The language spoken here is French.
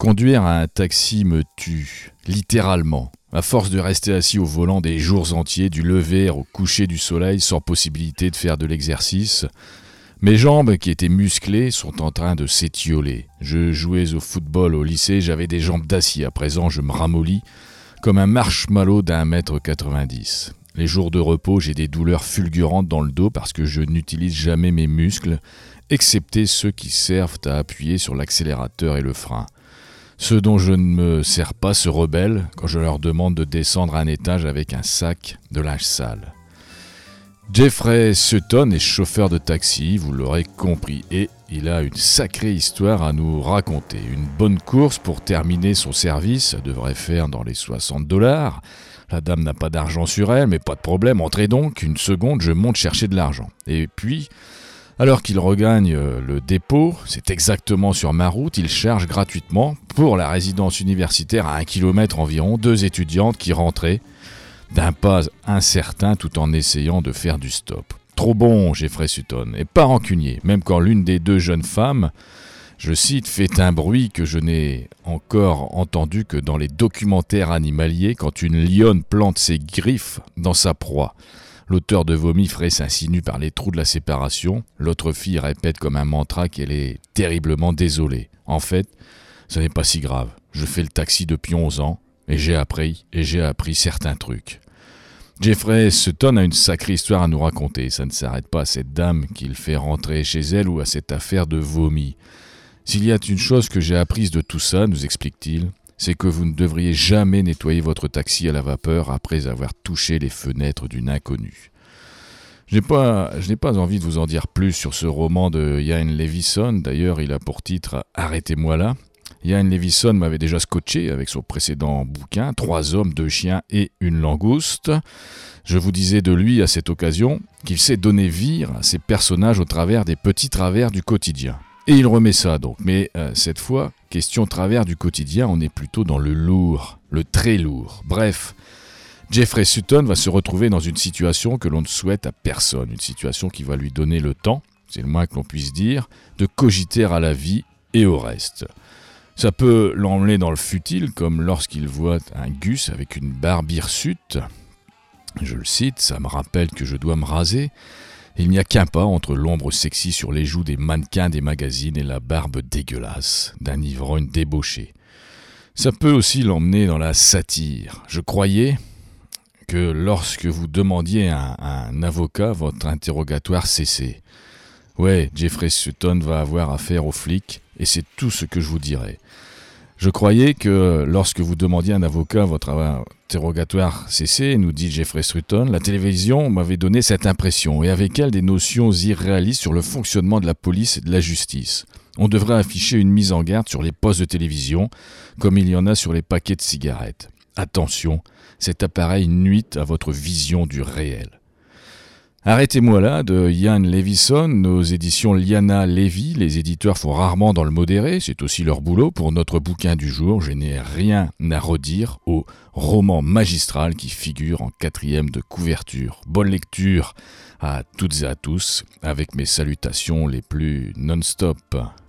Conduire un taxi me tue, littéralement. À force de rester assis au volant des jours entiers, du lever au coucher du soleil, sans possibilité de faire de l'exercice, mes jambes, qui étaient musclées, sont en train de s'étioler. Je jouais au football au lycée, j'avais des jambes d'acier. À présent, je me ramollis comme un marshmallow d'1,90 m. Les jours de repos, j'ai des douleurs fulgurantes dans le dos parce que je n'utilise jamais mes muscles, excepté ceux qui servent à appuyer sur l'accélérateur et le frein. Ceux dont je ne me sers pas se rebellent quand je leur demande de descendre un étage avec un sac de linge sale. Jeffrey Sutton est chauffeur de taxi, vous l'aurez compris, et il a une sacrée histoire à nous raconter. Une bonne course pour terminer son service, ça devrait faire dans les $60. La dame n'a pas d'argent sur elle, mais pas de problème, entrez donc, une seconde, je monte chercher de l'argent. Et puis, alors qu'il regagne le dépôt, c'est exactement sur ma route, il charge gratuitement, pour la résidence universitaire à 1 km environ, 2 étudiantes qui rentraient d'un pas incertain tout en essayant de faire du stop. Trop bon, Jeffrey Sutton, et pas rancunier, même quand l'une des deux jeunes femmes, je cite, fait un bruit que je n'ai encore entendu que dans les documentaires animaliers quand une lionne plante ses griffes dans sa proie. L'auteur de vomi frais s'insinue par les trous de la séparation, l'autre fille répète comme un mantra qu'elle est terriblement désolée. En fait, ce n'est pas si grave, je fais le taxi depuis 11 ans, et j'ai appris certains trucs. Jeffrey Sutton a une sacrée histoire à nous raconter. Ça ne s'arrête pas à cette dame qu'il fait rentrer chez elle ou à cette affaire de vomi. S'il y a une chose que j'ai apprise de tout ça, nous explique-t-il, c'est que vous ne devriez jamais nettoyer votre taxi à la vapeur après avoir touché les fenêtres d'une inconnue. Je n'ai pas envie de vous en dire plus sur ce roman de Ian Livingstone. D'ailleurs, il a pour titre « Arrêtez-moi là ». Ian Livingstone m'avait déjà scotché avec son précédent bouquin « 3 hommes, 2 chiens et une langouste ». Je vous disais de lui à cette occasion qu'il sait donner vie à ses personnages au travers des petits travers du quotidien. Et il remet ça donc, mais cette fois, question travers du quotidien, on est plutôt dans le lourd, le très lourd. Bref, Jeffrey Sutton va se retrouver dans une situation que l'on ne souhaite à personne, une situation qui va lui donner le temps, c'est le moins que l'on puisse dire, de cogiter à la vie et au reste. Ça peut l'emmener dans le futile, comme lorsqu'il voit un Gus avec une barbe hirsute. Je le cite, ça me rappelle que je dois me raser. Il n'y a qu'un pas entre l'ombre sexy sur les joues des mannequins des magazines et la barbe dégueulasse d'un ivrogne débauché. Ça peut aussi l'emmener dans la satire. Je croyais que lorsque vous demandiez à un avocat, votre interrogatoire cessait. Ouais, Jeffrey Sutton va avoir affaire aux flics, et c'est tout ce que je vous dirai. Je croyais que lorsque vous demandiez à un avocat votre interrogatoire cessait, nous dit Jeffrey Sutton, la télévision m'avait donné cette impression, et avec elle des notions irréalistes sur le fonctionnement de la police et de la justice. On devrait afficher une mise en garde sur les postes de télévision, comme il y en a sur les paquets de cigarettes. Attention, cet appareil nuit à votre vision du réel. Arrêtez-moi là, de Ian Livingstone, nos éditions Liana Levy. Les éditeurs font rarement dans le modéré, c'est aussi leur boulot. Pour notre bouquin du jour, je n'ai rien à redire au roman magistral qui figure en 4e de couverture. Bonne lecture à toutes et à tous, avec mes salutations les plus non-stop.